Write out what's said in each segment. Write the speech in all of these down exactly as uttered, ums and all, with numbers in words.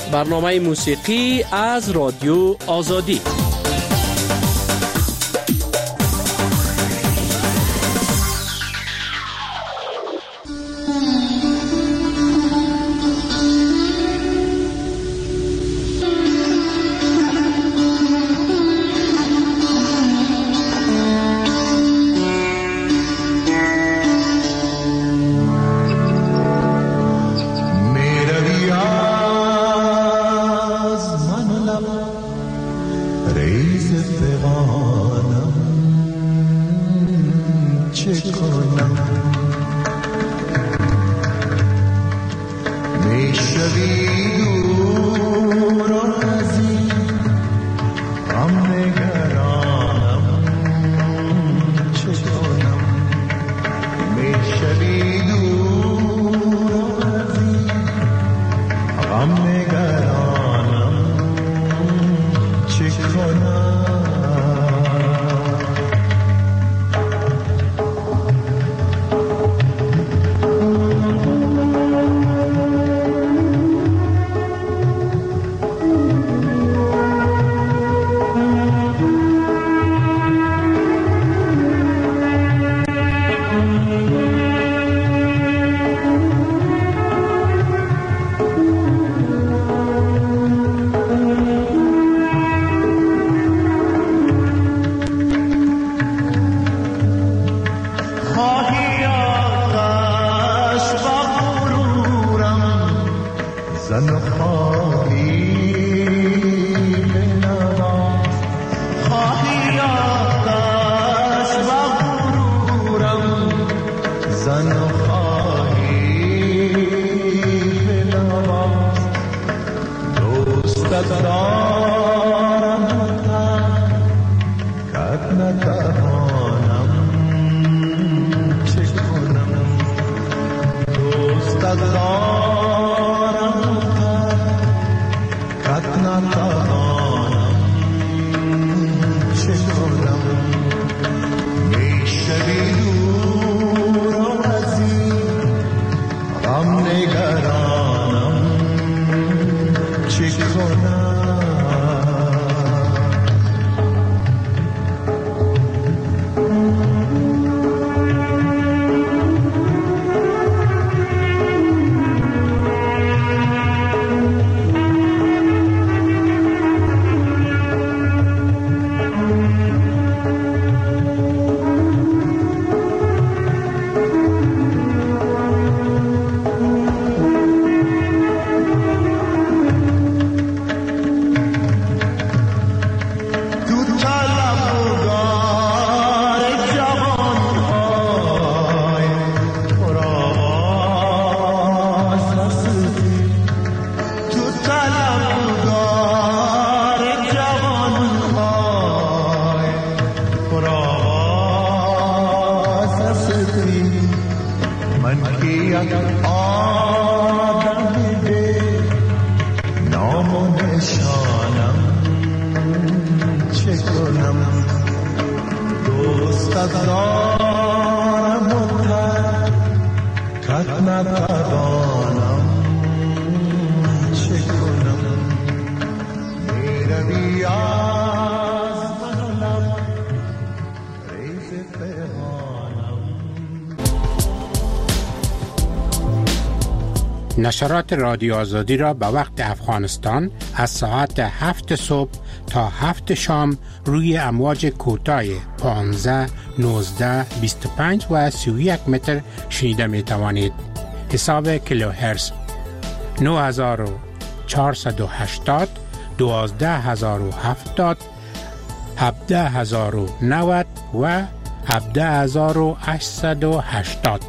برنامه موسیقی از رادیو آزادی. نشرات رادیو آزادی را به وقت افغانستان از ساعت هفت صبح تا هفت شام روی امواج کوتاه پانزده، نوزده، بیست و پنج و سی و یک متر شنیده می توانید. حساب کیلوهرتز نه هزار و چهارصد و هشتاد، دوازده هزار و هفتاد، هفده هزار و نود و هفده هزار و هشتصد و هشتاد.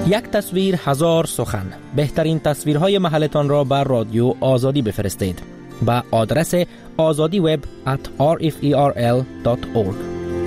یک تصویر هزار سخن. بهترین تصویرهای محلتان را بر رادیو آزادی بفرستید به آدرس آزادی وب ات آر اف ای آر ال دات اورگ.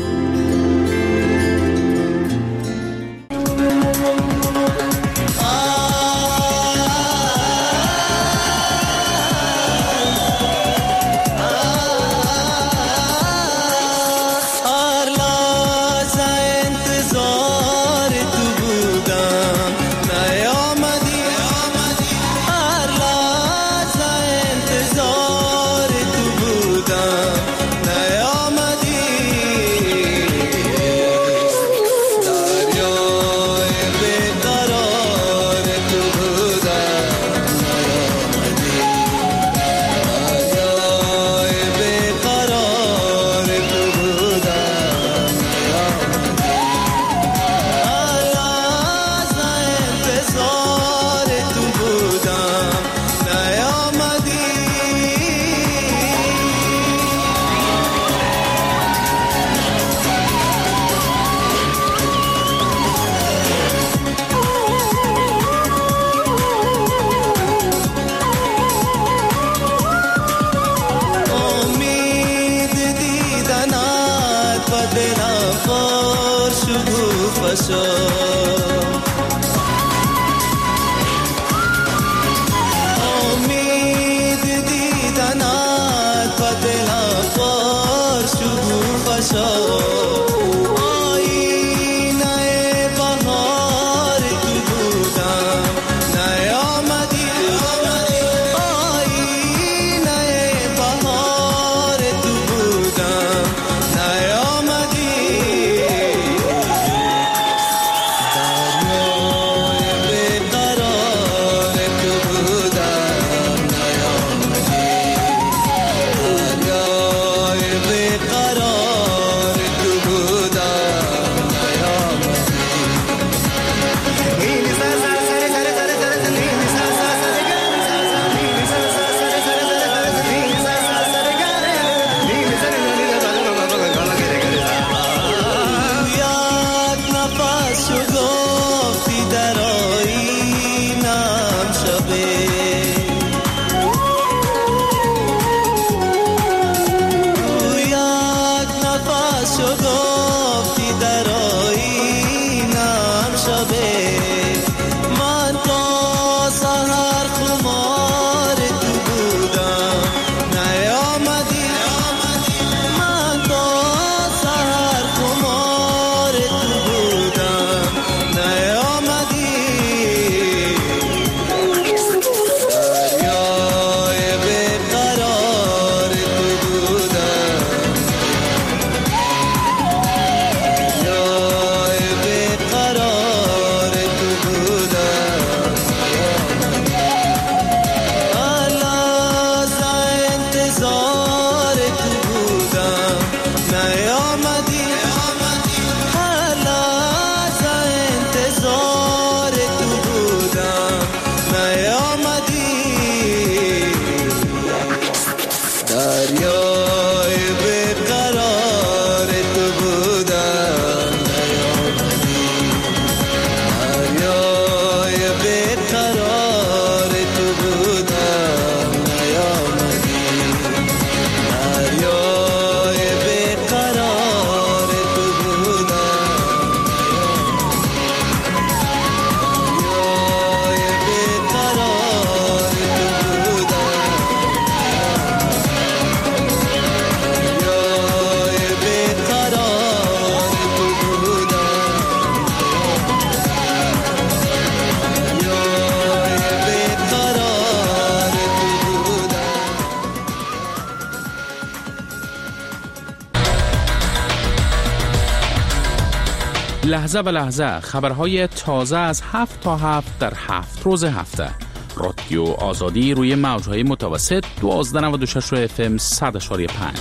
لحظه به لحظه خبرهای تازه از هفت تا هفت در هفت روز هفته. رادیو آزادی روی موجهای متوسط دوازده نود و شش اف ام صد و پنج.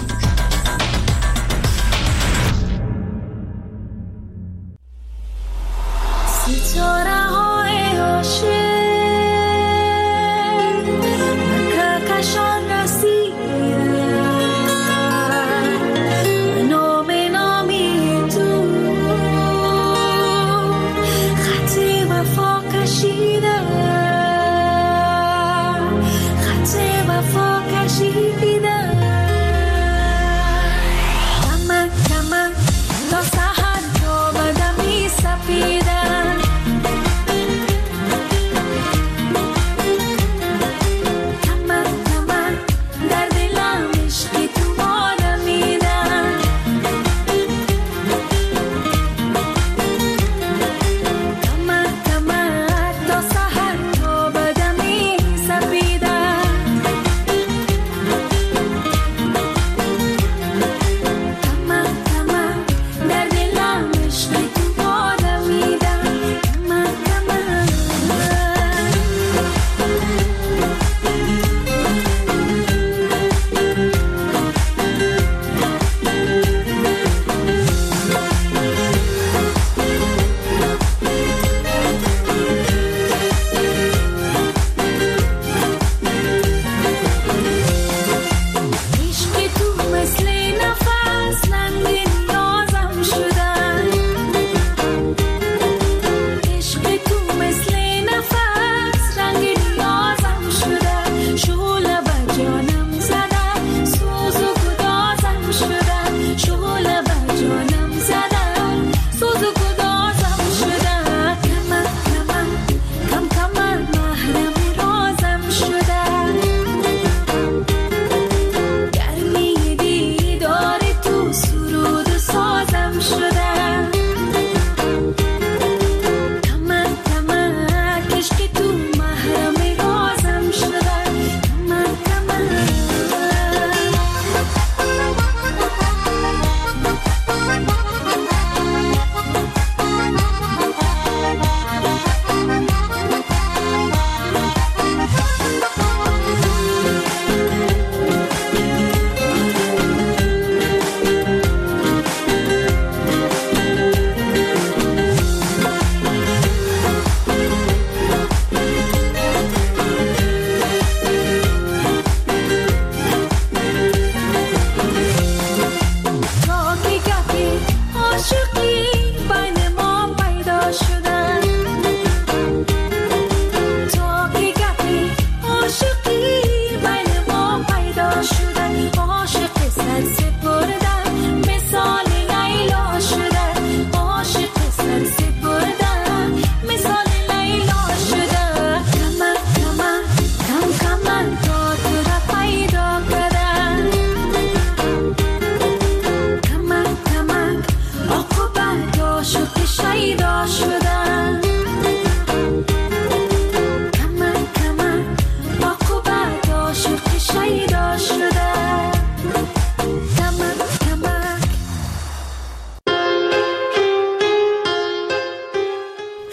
Before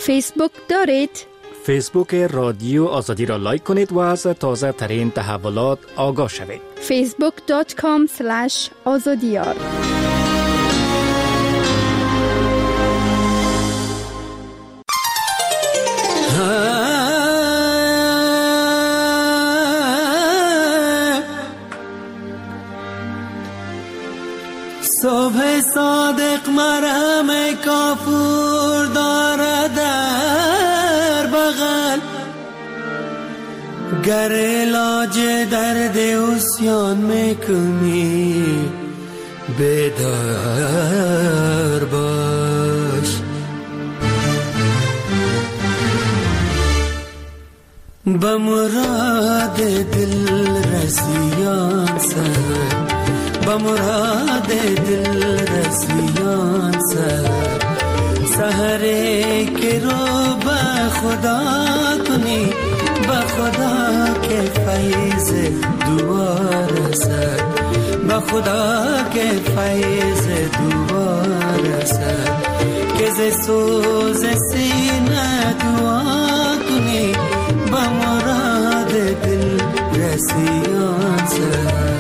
فیسبوک دارید؟ فیسبوک رادیو آزادی را لایک کنید و از تازه ترین تحولات آگاه شوید. فیسبوک دات کام اسلش آزادیار. صبح صادق مرهم کافور داره در بغل، گر علاج درد عصیان میکنی بیدار باش. به مراد دل رسیان سر، به مراد دل رسیان سر، سحره که رو به خدا کنی، به خدا که فیض دوباره سر، به خدا که فیض دوباره سر، که ز سوز سینه دعا کنی، به مراد دل رسیان سر.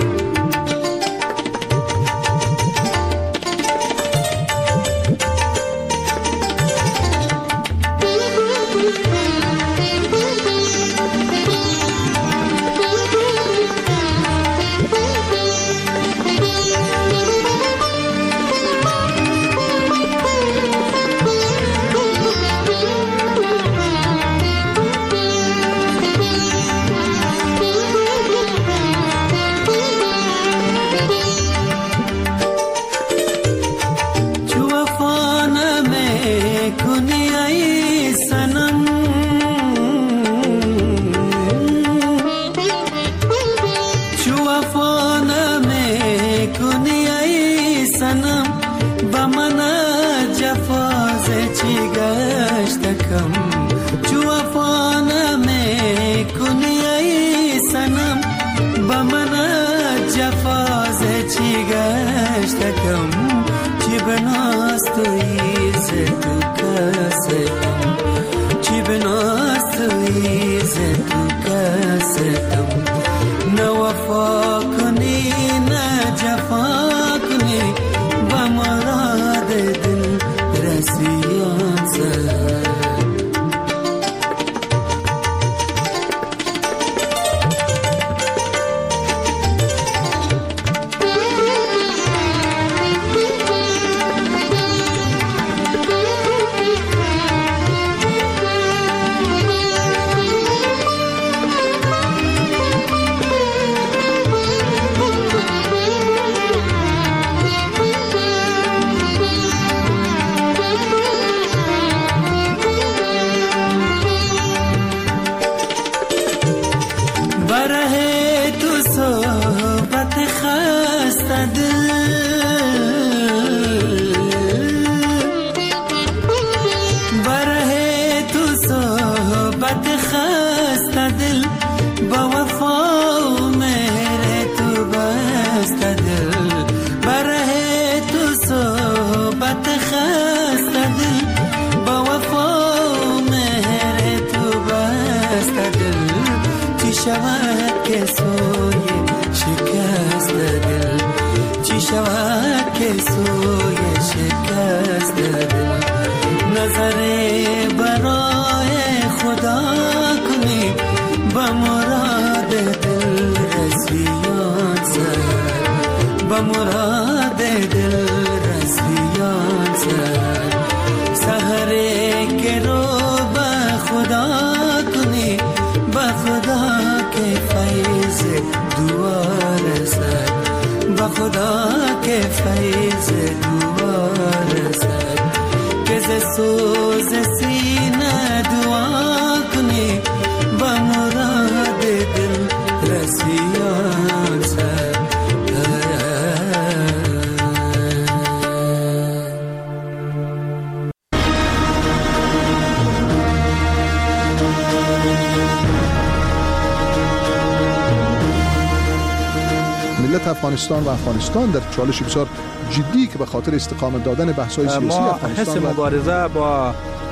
افغانستان و افغانستان در چالش بسیار جدی که به خاطر استقامت دادن بحث‌های سیاسی ما افغانستان حس مبارزه با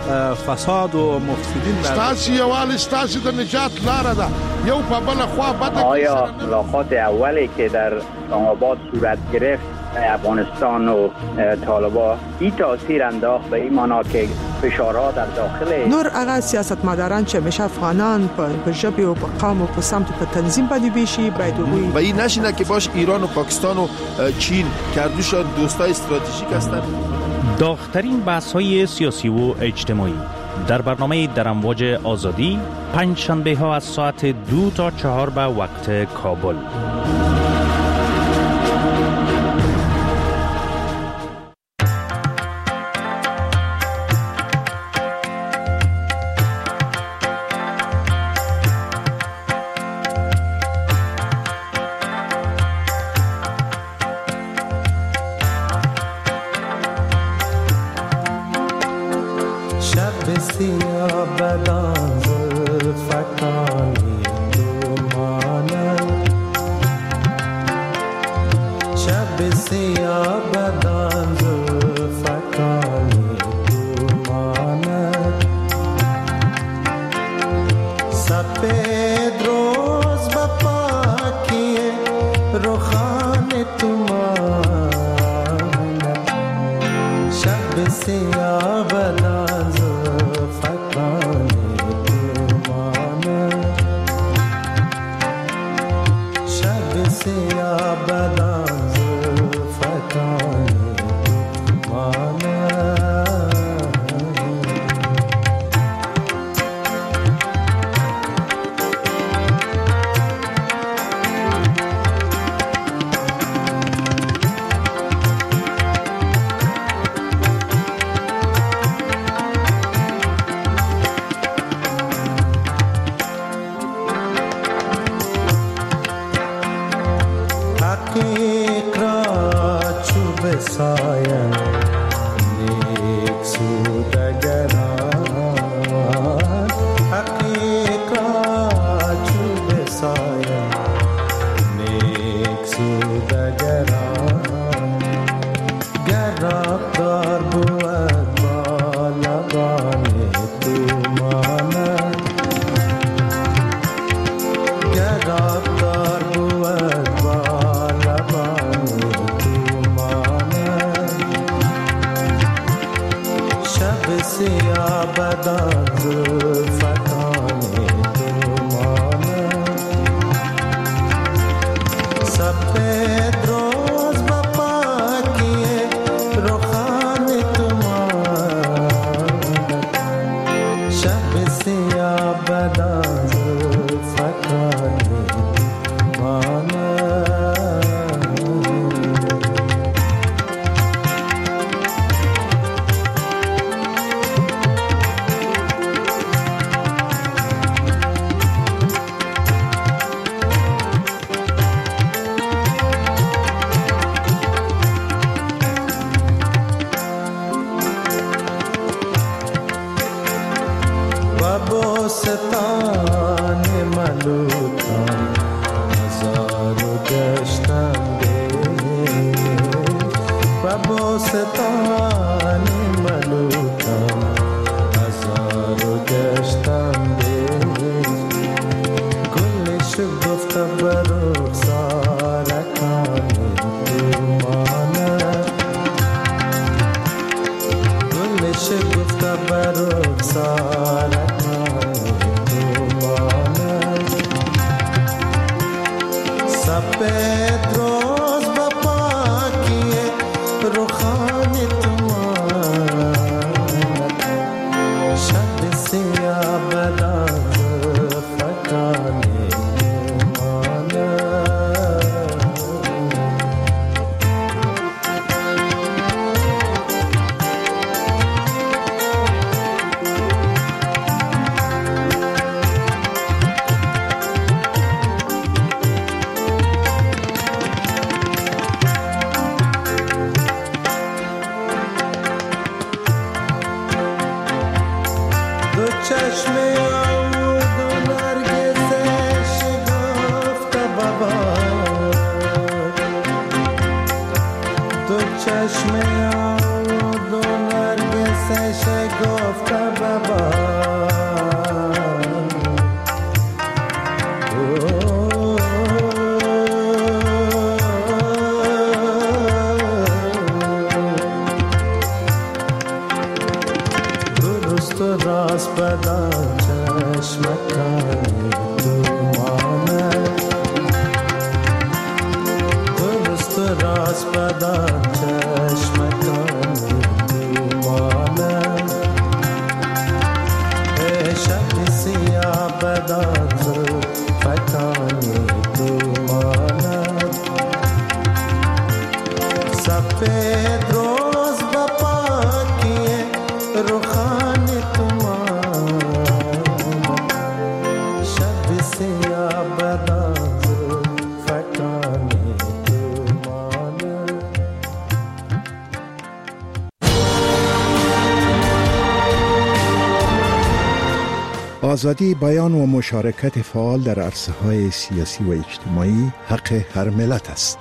فساد و مفسدین ستاسي یوال ستاسي د نجات لار ده یو په بل خوا بده. آیا ملاقات اولی که در اسلام آباد صورت گرفت افغانستان و طالبان این تاثیر انداخت به این معنا که فشارها در داخل نور هغه سیاستمداران چې مشه افغانان په ژبه او په قوم او په سمت په تنظیم باندې بشي باید وي و این نشینه که باش ایران و پاکستان و چین کردوشان دوستای استراتژیک هستند. داغ‌ترین بحث‌های سیاسی و اجتماعی در برنامه در امواج آزادی پنج شنبه ها از ساعت دو تا چهار به وقت کابل. چشم آب و نرگس قصه شگفته ببار درست و راست بدان چشمکانی تو مانه درست و راست بدان چشمکانی تو مانه ای شب سیاه بدان زلفکانی تو مانه سفید روز با پاکیه روخان تو مانه شب سیاه بدان زلفکانی تو مانه. آزادی بیان و مشارکت فعال در عرصه‌های سیاسی و اجتماعی حق هر ملت است.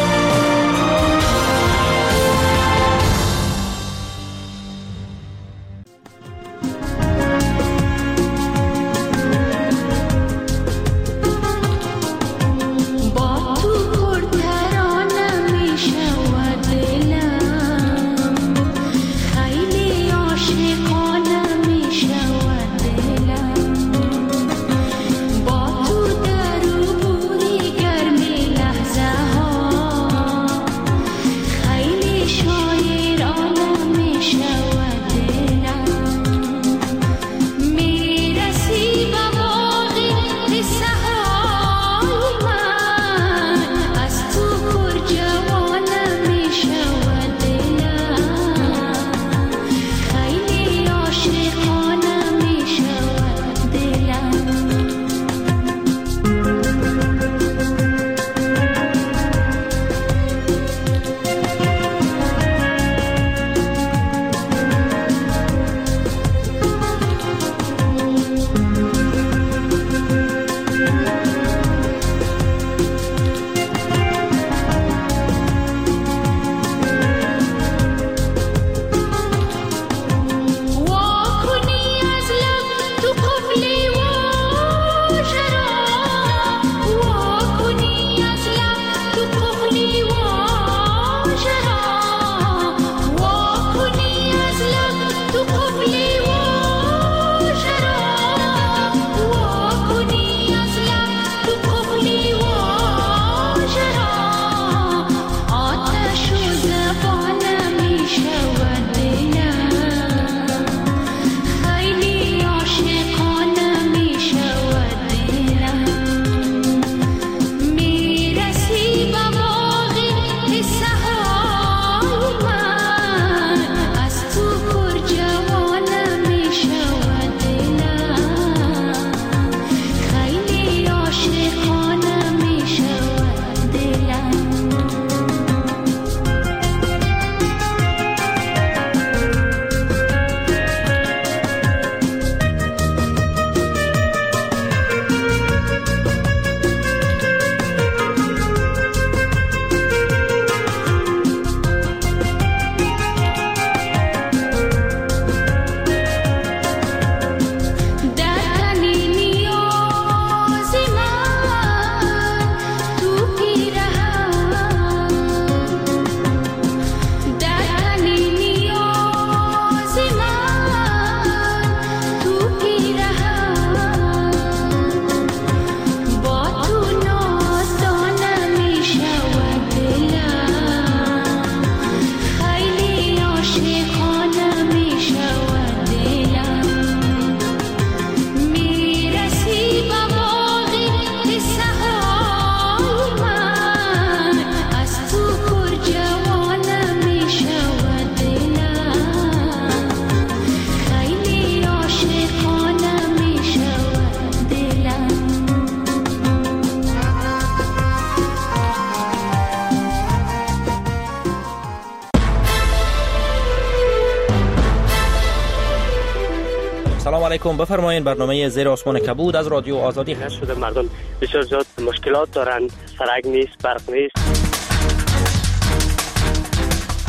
سلام علیکم. بفرمایید. برنامه زیر آسمان کبود از رادیو آزادی هست. شده مردم بسیار زیاد مشکلات دارن، سرک نیست، برق نیست. والا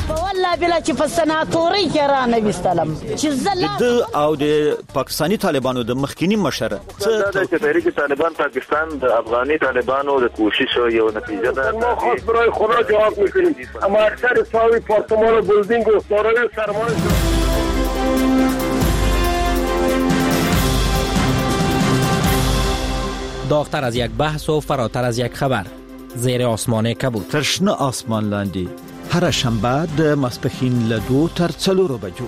بلا بلا چې په سناتوري کې را نویستلم چې زه او د پاکستاني طالبانو د مخکینی مشر څه د تحریک طالبان پاکستان د افغاني طالبانو د کوشش یو نتیجه ده. ما خاص برای خدا جواب میکنیم اما اکثر ساوی پارتمان و بلدینگ و دارای سرمایه داغتر از یک بحث و فراتر از یک خبر، زیر آسمان کبود. ترشنه آسمان لاندی هر شنبه د ماسپښین له دو تر څلورو بجو.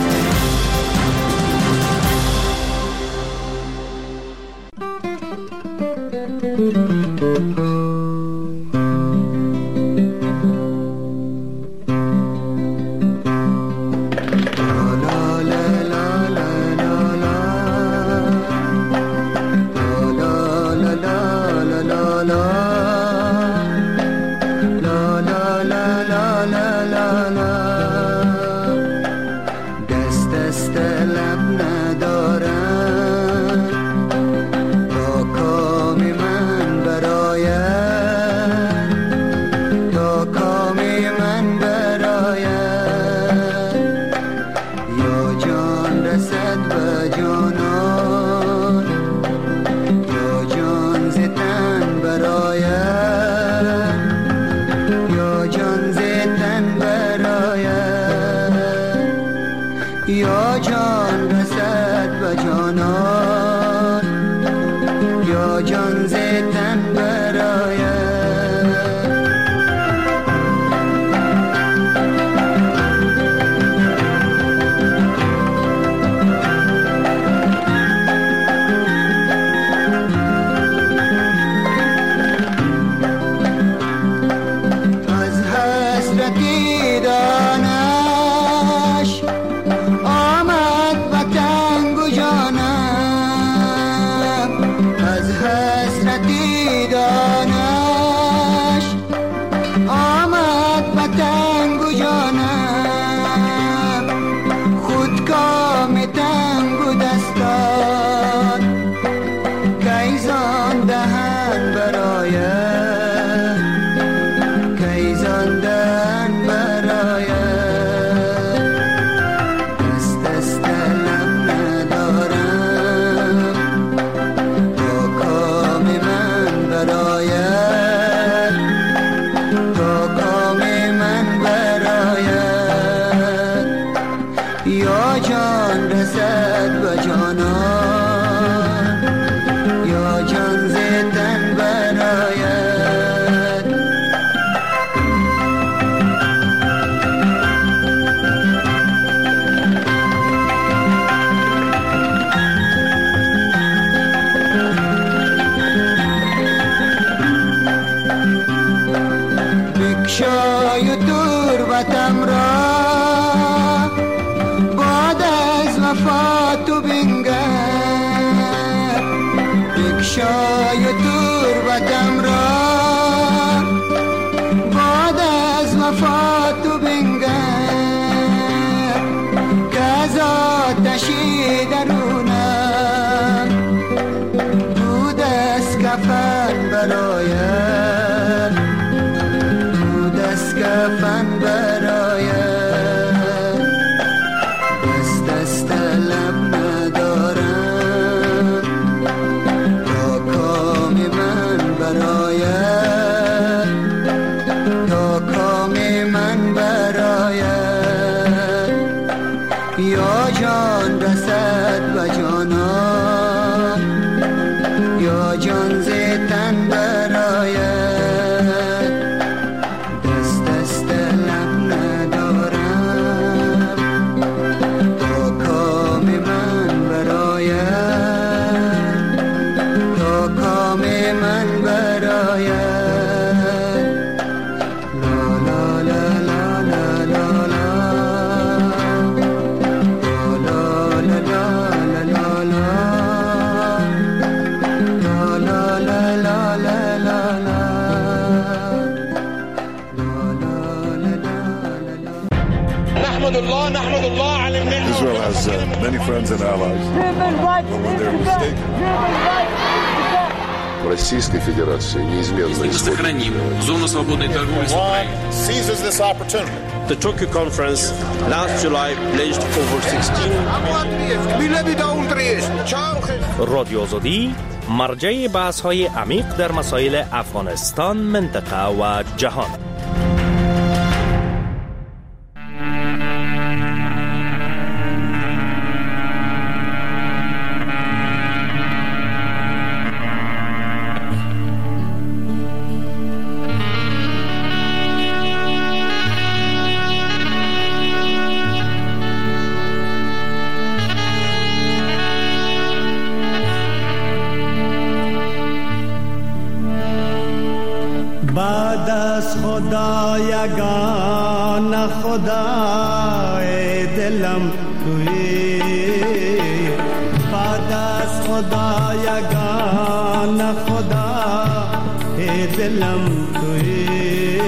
Israel has uh, many friends and allies. But when they're mistaken... В Российской Федерации неизменно исходит. Сохраним зону свободной торговли с Украиной. Seizes this opportunity The Tokyo Conference last July pledged over sixteen رادیو آزادی مرجع بحث های عمیق در مسائل افغانستان، منطقه و جهان. یگان خدای دلم تویی، بعد از خدا یگان خدای دلم تویی،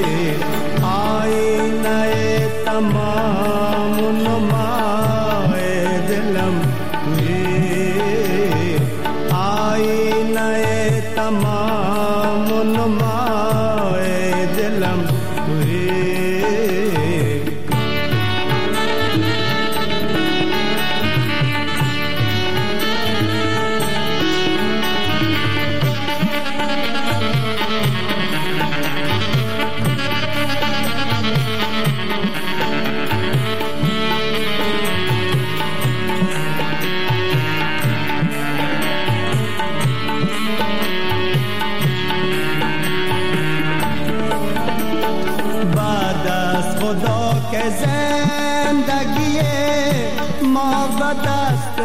آینه تمام نمای دلم تویی، آینه تمام نمای دلم زندگی ما به دست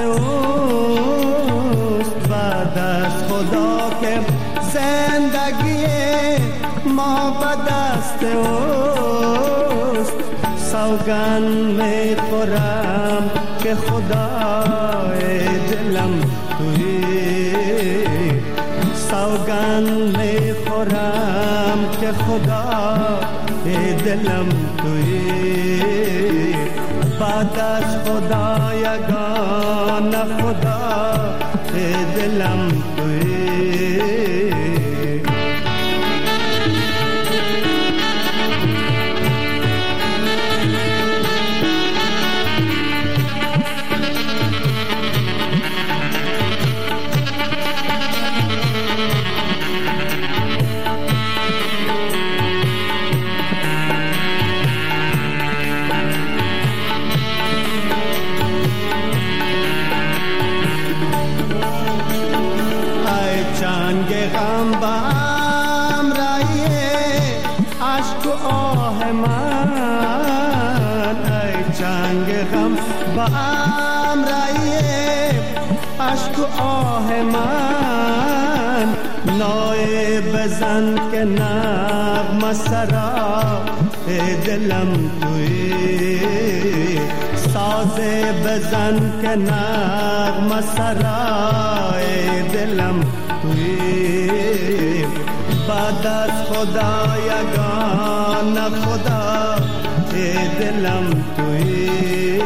اوست، بعد از خدا که زندگی ما به دست اوست، سوگن می خورم که خدای دلم تویی، سوگن می خورم که خدای دلم تویی، بعد از خدا یگان خدا دلم تویی. عشق و آه من نای بزن که نغمه سرا دلم تویی، ساز بزن که نغمه سرا دلم تویی، بعد از خدا یگان خدا دلم تویی.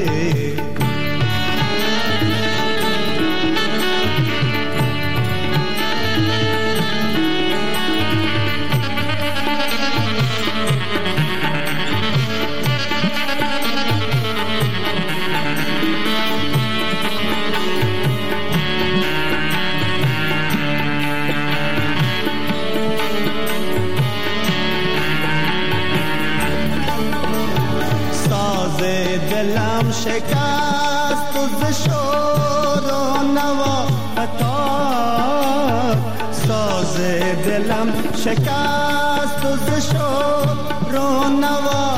دلم شکست و ز شور و نوا فتاد، ساز دلم شکست و ز شور و نوا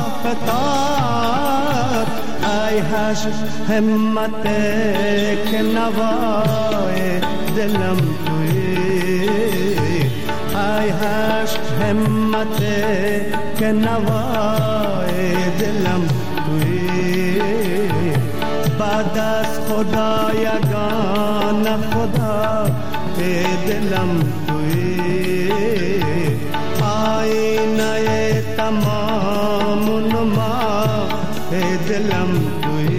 فتاد، ای هش همت که نوای دلم تویی، ای هش همت که نوای دلم تویی، بعد از خدا یگان خدا دلم تویی، آینه تمام نما دلم تویی.